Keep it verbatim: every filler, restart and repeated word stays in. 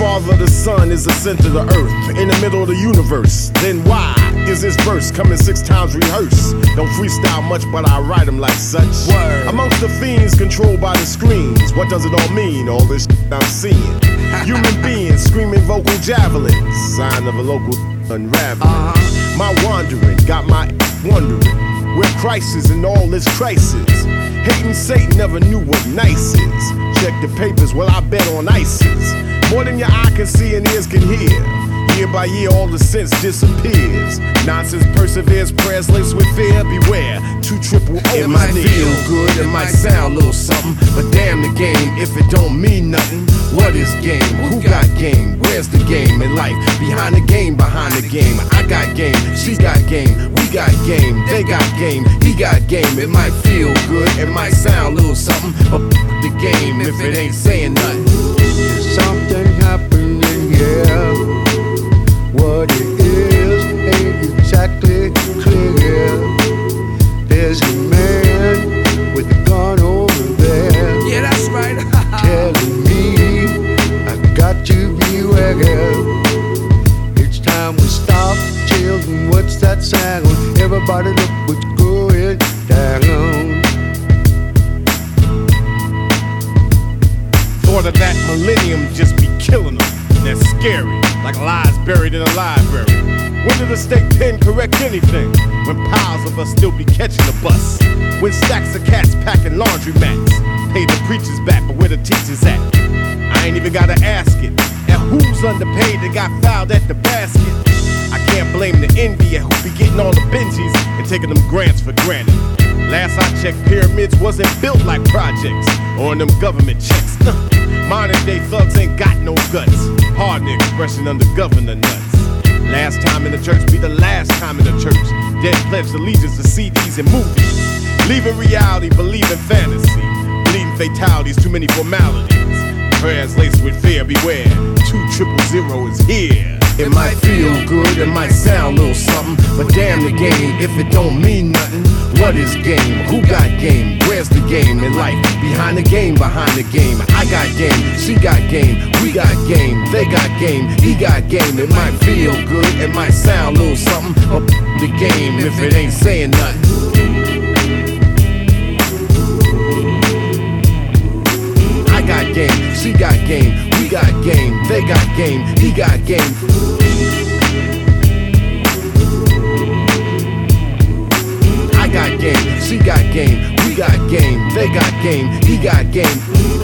father of the sun is the center of the earth, in the middle of the universe. Then why is this verse coming six times rehearsed? Don't freestyle much, but I write them like such. Word. Amongst the fiends controlled by the screens, what does it all mean, all this shit I'm seeing? Human beings screaming vocal javelins, sign of a local unraveling. Uh-huh. My wandering got my wondering, where Christ is in all this crisis. Hating Satan never knew what nice is. Check the papers, well I bet on ISIS. More than your eye can see and ears can hear. Year by year all the sense disappears. Nonsense perseveres, prayers laced with fear. Beware, two triple O. It might feel good, it might sound a little something, but damn the game if it don't mean nothing. What is game? Who got game? Where's the game in life? Behind the game, behind the game. I got game, she got game, we got game, they got game, he got game. It might feel good, it might sound a little something, but the game if it ain't saying nothing. There's something happening here. What it is ain't exactly clear. There's a man with a gun over there. Yeah, that's right. Telling me I got to beware. It's time we stop, children. What's that sound? Everybody look what's going down. Thought of that millennium just be killing them. That's scary, like lies buried in a library. When did the state pen correct anything? When piles of us still be catching the bus. When stacks of cats packing laundry mats. Pay the preachers back, but where the teachers at? I ain't even gotta ask it. And who's underpaid that got fouled at the basket? I can't blame the envy who be getting all the Benjis and taking them grants for granted. Last I checked, pyramids wasn't built like projects or on them government checks. Modern day thugs ain't got no guts. Hard the expression under governor nuts. Last time in the church be the last time in the church. Dead pledged allegiance to C Ds and movies. Leaving reality, believing fantasy. Bleeding fatalities, too many formalities. Prayers laced with fear, beware. Two triple zero is here. It might feel good, it might sound a little something, but damn the game if it don't mean nothing. What is game? Who got game? Where's the game in life? Behind the game, behind the game. I got game, she got game, we got game, they got game, he got game. It might feel good, it might sound a little something, but the game if it ain't saying nothing. I got game, she got game, we got game, they got game, he got game. I got game, she got game, we got game, they got game, he got game.